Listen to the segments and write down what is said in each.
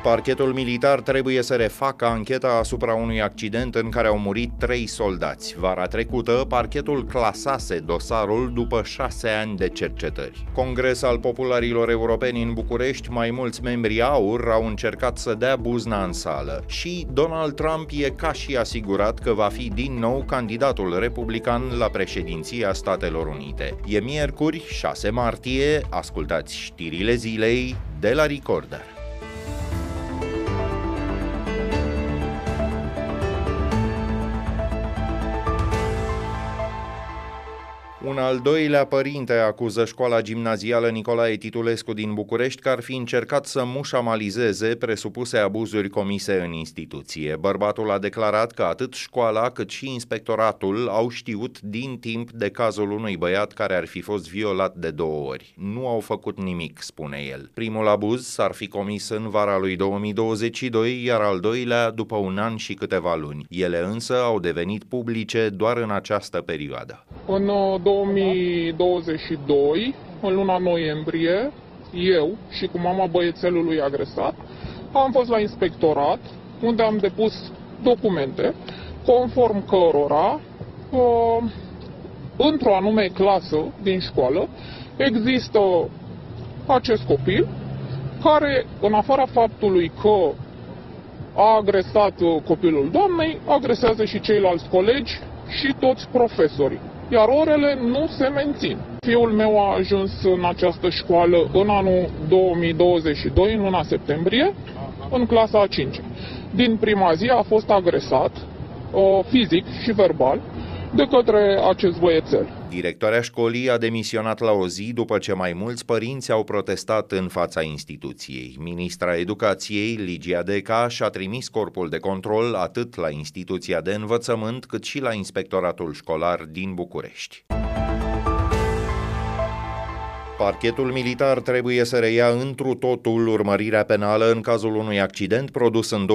Parchetul militar trebuie să refacă ancheta asupra unui accident în care au murit 3 soldați. Vara trecută, parchetul clasase dosarul după 6 ani de cercetări. Congres al popularilor europeni în București, mai mulți membri AUR au încercat să dea buzna în sală. Și Donald Trump e ca și asigurat că va fi din nou candidatul republican la președinția Statelor Unite. E miercuri, 6 martie, ascultați știrile zilei de la Recorder. Un al doilea părinte acuză școala gimnazială Nicolae Titulescu din București că ar fi încercat să mușamalizeze presupuse abuzuri comise în instituție. Bărbatul a declarat că atât școala cât și inspectoratul au știut din timp de cazul unui băiat care ar fi fost violat de 2 ori. Nu au făcut nimic, spune el. Primul abuz s-ar fi comis în vara lui 2022, iar al doilea după 1 an și câteva luni. Ele însă au devenit publice doar în această perioadă. În 2022, în luna noiembrie, eu și cu mama băiețelului agresat am fost la inspectorat, unde am depus documente conform cărora într-o anume clasă din școală există acest copil care, în afara faptului că a agresat copilul doamnei, agresează și ceilalți colegi și toți profesorii. Iar orele nu se mențin. Fiul meu a ajuns în această școală în anul 2022, în luna septembrie, în clasa a 5-a. Din prima zi a fost agresat fizic și verbal de către acest băiețel. Directoarea școlii a demisionat la o zi după ce mai mulți părinți au protestat în fața instituției. Ministra Educației, Ligia Deca, și-a trimis corpul de control atât la instituția de învățământ cât și la inspectoratul școlar din București. Parchetul militar trebuie să reia întru totul urmărirea penală în cazul unui accident produs în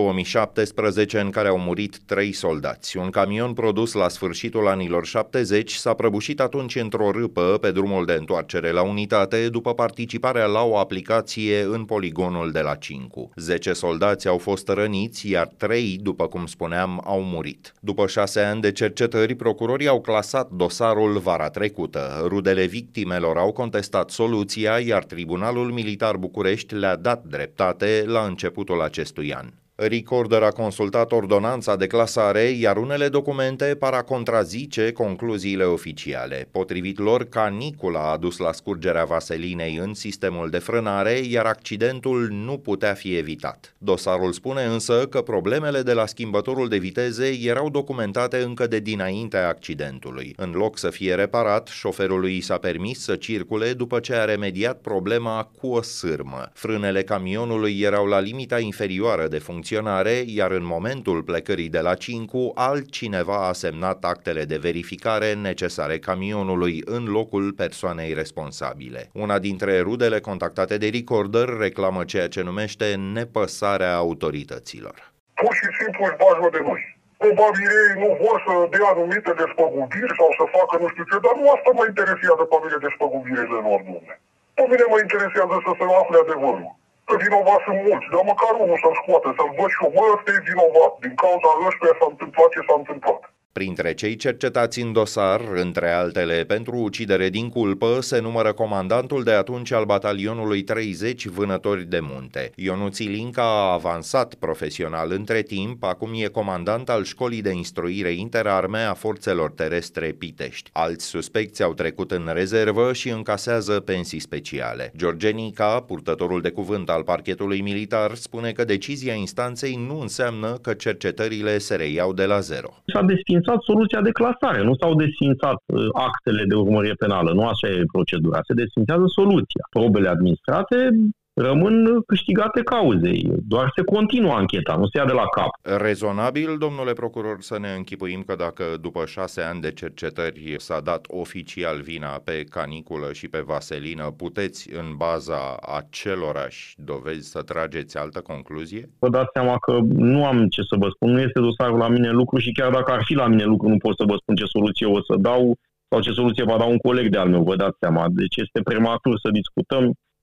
2017 în care au murit 3 soldați. Un camion produs la sfârșitul anilor 70 s-a prăbușit atunci într-o râpă pe drumul de întoarcere la unitate după participarea la o aplicație în poligonul de la Cincu. 10 soldați au fost răniți, iar 3, după cum spuneam, au murit. După 6 ani de cercetări, procurorii au clasat dosarul vara trecută. Rudele victimelor au contestat soluția, iar Tribunalul Militar București le-a dat dreptate la începutul acestui an. Recorder a consultat ordonanța de clasare, iar unele documente par a contrazice concluziile oficiale. Potrivit lor, canicula a dus la scurgerea vaselinei în sistemul de frânare, iar accidentul nu putea fi evitat. Dosarul spune însă că problemele de la schimbătorul de viteze erau documentate încă de dinaintea accidentului. În loc să fie reparat, șoferului i s-a permis să circule după ce a remediat problema cu o sârmă. Frânele camionului erau la limita inferioară de funcționare, iar în momentul plecării de la Cincu, altcineva a semnat actele de verificare necesare camionului în locul persoanei responsabile. Una dintre rudele contactate de Recorder reclamă ceea ce numește nepăsarea autorităților. Pur și simplu își bajă de noi. Probabil ei nu vor să dea anumite despăgubiri sau să facă nu știu ce, dar nu asta mă interesează pe mine despăgubirile lor, domne. Pe mine mă interesează să se afle adevărul. Că vinovați sunt mulți, dar măcar unul să-l scoate, să-l văd și eu, bă, ăsta e vinovat, din cauza ăștia s-a întâmplat ce s-a întâmplat. Printre cei cercetați în dosar, între altele pentru ucidere din culpă, se numără comandantul de atunci al batalionului 30 Vânători de Munte. Ionuț Ilinca a avansat profesional între timp, acum e comandant al școlii de instruire interarme a forțelor terestre Pitești. Alți suspecți au trecut în rezervă și încasează pensii speciale. George Nica, purtătorul de cuvânt al parchetului militar, spune că decizia instanței nu înseamnă că cercetările se reiau de la zero. S-a desfințat soluția de clasare, nu s-au desfințat actele de urmărire penală, nu așa e procedura, se desfințează soluția. Probele administrate rămân câștigate cauzei, doar se continuă ancheta, nu se ia de la cap. Rezonabil, domnule procuror, să ne închipuim că dacă după 6 ani de cercetări s-a dat oficial vina pe caniculă și pe vaselină, puteți în baza acelorași dovezi să trageți altă concluzie? Vă dați seama că nu am ce să vă spun, nu este dosarul la mine lucru și chiar dacă ar fi la mine lucru, nu pot să vă spun ce soluție o să dau sau ce soluție va da un coleg de al meu, vă dați seama. Deci este prematur să discutăm.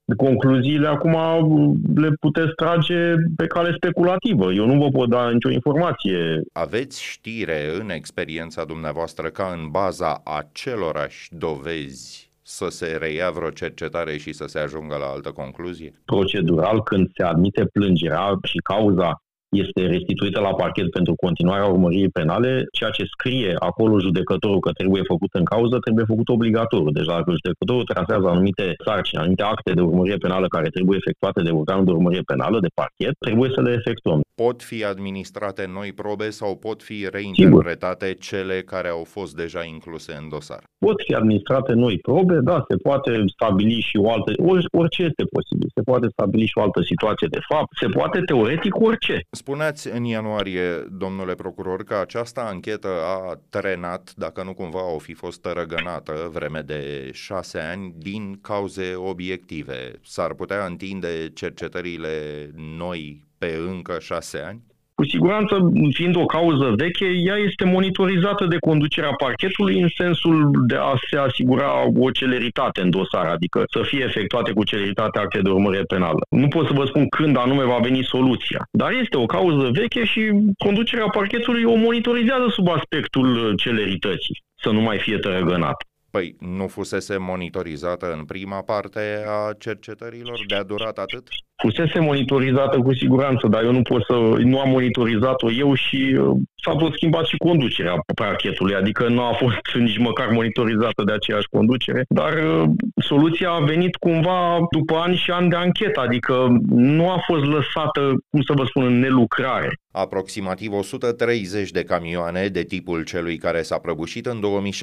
Concluziile acum le puteți trage pe cale speculativă. Eu nu vă pot da nicio informație. Aveți știre în experiența dumneavoastră ca în baza acelorași dovezi să se reia vreo cercetare și să se ajungă la altă concluzie? Procedural, când se admite plângerea și cauza este restituită la parchet pentru continuarea urmăririi penale, ceea ce scrie acolo judecătorul că trebuie făcut în cauză, trebuie făcut obligatoriu. Deci dacă judecătorul trasează anumite sarcini, anumite acte de urmărire penală care trebuie efectuate de organul de urmărire penală, de parchet, trebuie să le efectuăm. Pot fi administrate noi probe sau pot fi reinterpretate cele care au fost deja incluse în dosar? Pot fi administrate noi probe, da, se poate stabili și o altă, orice este posibil. Se poate stabili și o altă situație de fapt, se poate teoretic orice. Spuneați în ianuarie, domnule procuror, că această anchetă a trenat, dacă nu cumva o fi fost tărăgănată vreme de 6 ani, din cauze obiective. S-ar putea întinde cercetările noi pe încă 6 ani? Cu siguranță, fiind o cauză veche, ea este monitorizată de conducerea parchetului în sensul de a se asigura o celeritate în dosar, adică să fie efectuate cu celeritate acte de urmărire penală. Nu pot să vă spun când anume va veni soluția, dar este o cauză veche și conducerea parchetului o monitorizează sub aspectul celerității, să nu mai fie tărăgănat. Păi nu fusese monitorizată în prima parte a cercetărilor? De-a durat atât? Fusese monitorizată cu siguranță, dar eu nu am monitorizat-o eu și s-a tot schimbat și conducerea parchetului, adică nu a fost nici măcar monitorizată de aceeași conducere, dar soluția a venit cumva după ani și ani de anchetă, adică nu a fost lăsată, cum să vă spun, în nelucrare. Aproximativ 130 de camioane de tipul celui care s-a prăbușit în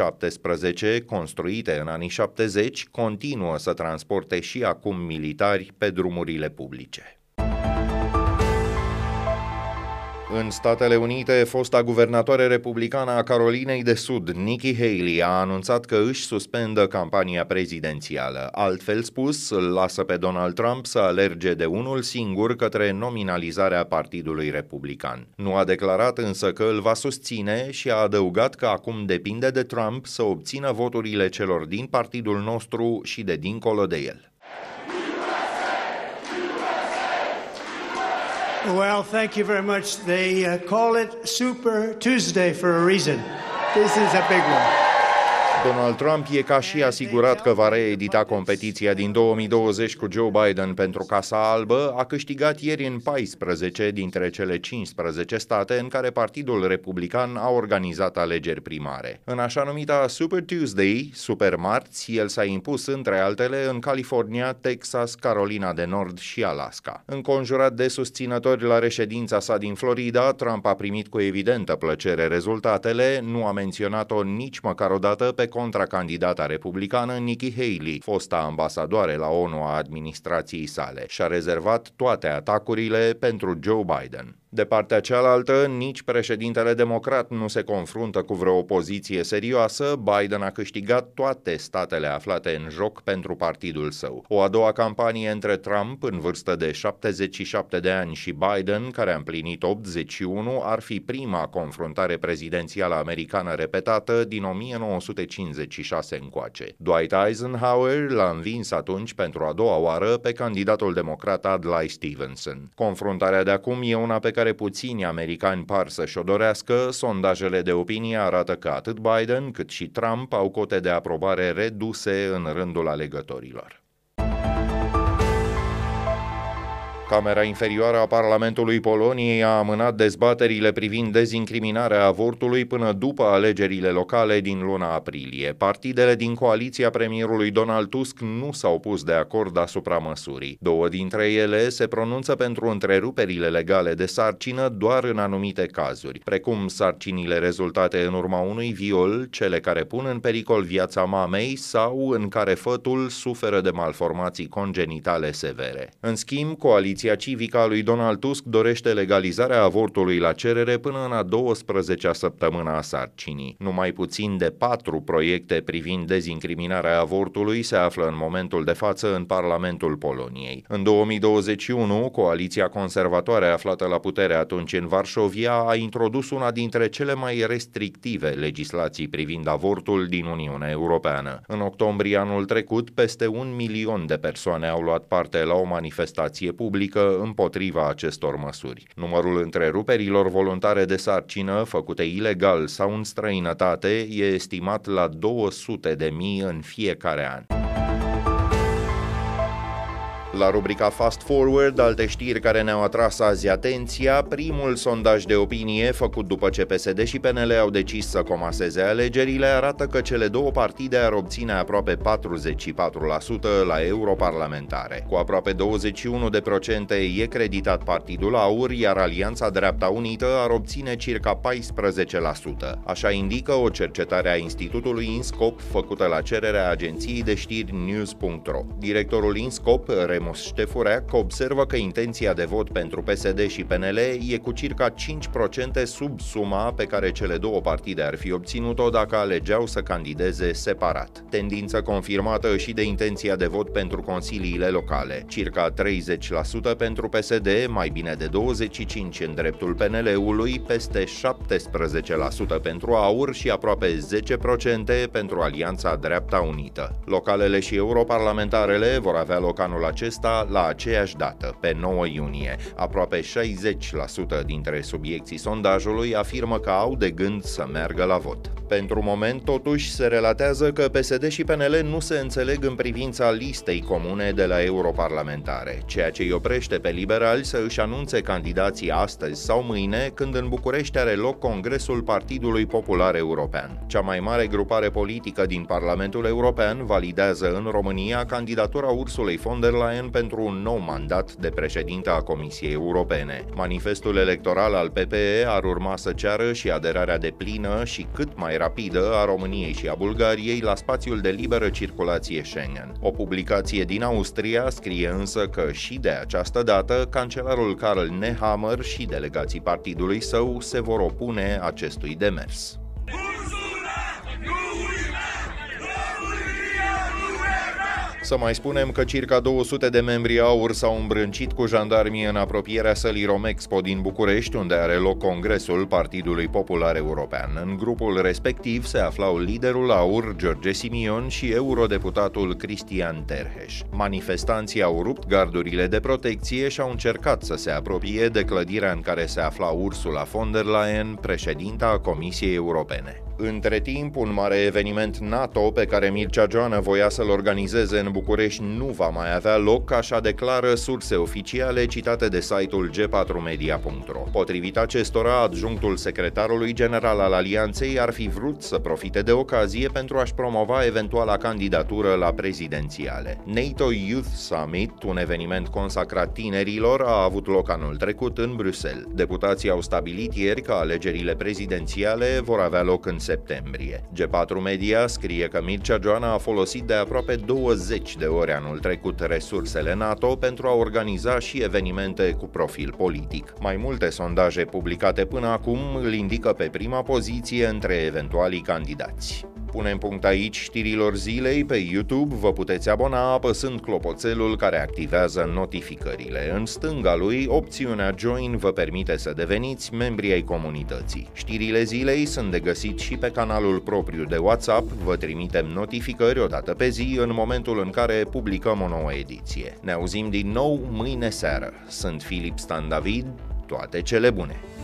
2017, construite în anii 70, continuă să transporte și acum militari pe drumurile publice. În Statele Unite, fosta guvernatoare republicană a Carolinei de Sud, Nikki Haley, a anunțat că își suspendă campania prezidențială. Altfel spus, îl lasă pe Donald Trump să alerge de unul singur către nominalizarea Partidului Republican. Nu a declarat însă că îl va susține și a adăugat că acum depinde de Trump să obțină voturile celor din partidul nostru și de dincolo de el. Well, thank you very much. They call it Super Tuesday for a reason. This is a big one. Donald Trump e ca și asigurat că va reedita competiția din 2020 cu Joe Biden pentru Casa Albă, a câștigat ieri în 14 dintre cele 15 state în care Partidul Republican a organizat alegeri primare. În așa numita Super Tuesday, Super Marți, el s-a impus între altele în California, Texas, Carolina de Nord și Alaska. Înconjurat de susținători la reședința sa din Florida, Trump a primit cu evidentă plăcere rezultatele, nu a menționat-o nici măcar o dată pe contracandidata republicană Nikki Haley, fosta ambasadoare la ONU a administrației sale, și-a rezervat toate atacurile pentru Joe Biden. De partea cealaltă, nici președintele democrat nu se confruntă cu vreo opoziție serioasă. Biden a câștigat toate statele aflate în joc pentru partidul său. O a doua campanie între Trump, în vârstă de 77 de ani, și Biden, care a împlinit 81, ar fi prima confruntare prezidențială americană repetată din 1956 încoace. Dwight Eisenhower l-a învins atunci pentru a doua oară pe candidatul democrat Adlai Stevenson. Confruntarea de acum e una pe care puțini americani par să-și o dorească. Sondajele de opinie arată că atât Biden cât și Trump au cote de aprobare reduse în rândul alegătorilor. Camera inferioară a Parlamentului Poloniei a amânat dezbaterile privind dezincriminarea avortului până după alegerile locale din luna aprilie. Partidele din coaliția premierului Donald Tusk nu s-au pus de acord asupra măsurii. Două dintre ele se pronunță pentru întreruperile legale de sarcină doar în anumite cazuri, precum sarcinile rezultate în urma unui viol, cele care pun în pericol viața mamei sau în care fătul suferă de malformații congenitale severe. În schimb, coaliția coaliția civică a lui Donald Tusk dorește legalizarea avortului la cerere până în a 12-a săptămână a sarcinii. Numai puțin de 4 proiecte privind dezincriminarea avortului se află în momentul de față în Parlamentul Poloniei. În 2021, coaliția conservatoare aflată la putere atunci în Varșovia a introdus una dintre cele mai restrictive legislații privind avortul din Uniunea Europeană. În octombrie anul trecut, peste 1 milion de persoane au luat parte la o manifestație publică împotriva acestor măsuri. Numărul întreruperilor voluntare de sarcină făcute ilegal sau în străinătate e estimat la 200.000 în fiecare an. La rubrica Fast Forward, alte știri care ne-au atras azi atenția, primul sondaj de opinie făcut după ce PSD și PNL au decis să comaseze alegerile arată că cele două partide ar obține aproape 44% la europarlamentare. Cu aproape 21% e creditat Partidul Aur, iar Alianța Dreapta Unită ar obține circa 14%. Așa indică o cercetare a Institutului INSCOP făcută la cererea agenției de știri News.ro. Directorul INSCOP, Remus Ștefureac, observă că intenția de vot pentru PSD și PNL e cu circa 5% sub suma pe care cele două partide ar fi obținut-o dacă alegeau să candideze separat. Tendință confirmată și de intenția de vot pentru consiliile locale, circa 30% pentru PSD, mai bine de 25% în dreptul PNL-ului, peste 17% pentru Aur și aproape 10% pentru Alianța Dreapta Unită. Localele și europarlamentarele vor avea loc anul acesta la aceeași dată, pe 9 iunie. Aproape 60% dintre subiecții sondajului afirmă că au de gând să meargă la vot. Pentru moment, totuși, se relatează că PSD și PNL nu se înțeleg în privința listei comune de la europarlamentare, ceea ce îi oprește pe liberali să își anunțe candidații astăzi sau mâine, când în București are loc Congresul Partidului Popular European. Cea mai mare grupare politică din Parlamentul European validează în România candidatura Ursulei von der Leyen pentru un nou mandat de președinte a Comisiei Europene. Manifestul electoral al PPE ar urma să ceară și aderarea deplină și cât mai rapidă a României și a Bulgariei la spațiul de liberă circulație Schengen. O publicație din Austria scrie însă că și de această dată cancelarul Karl Nehammer și delegații partidului său se vor opune acestui demers. Să mai spunem că circa 200 de membri Aur s-au îmbrâncit cu jandarmii în apropierea sălii Romexpo din București, unde are loc Congresul Partidului Popular European. În grupul respectiv se aflau liderul Aur, George Simion, și eurodeputatul Cristian Terheș. Manifestanții au rupt gardurile de protecție și au încercat să se apropie de clădirea în care se afla Ursula von der Leyen, președinta Comisiei Europene. Între timp, un mare eveniment NATO pe care Mircea Joană voia să-l organizeze în București nu va mai avea loc, așa declară surse oficiale citate de site-ul g4media.ro. Potrivit acestora, adjunctul secretarului general al Alianței ar fi vrut să profite de ocazie pentru a-și promova eventuala candidatură la prezidențiale. NATO Youth Summit, un eveniment consacrat tinerilor, a avut loc anul trecut în Bruxelles. Deputații au stabilit ieri că alegerile prezidențiale vor avea loc în septembrie. G4 Media scrie că Mircea Joană a folosit de aproape 20 de ori anul trecut resursele NATO pentru a organiza și evenimente cu profil politic. Mai multe sondaje publicate până acum îl indică pe prima poziție între eventualii candidați. Punem punct aici știrilor zilei. Pe YouTube vă puteți abona apăsând clopoțelul care activează notificările. În stânga lui, opțiunea Join vă permite să deveniți membri ai comunității. Știrile zilei sunt de găsit și pe canalul propriu de WhatsApp. Vă trimitem notificări o dată pe zi în momentul în care publicăm o nouă ediție. Ne auzim din nou mâine seară. Sunt Filip Stan David. Toate cele bune!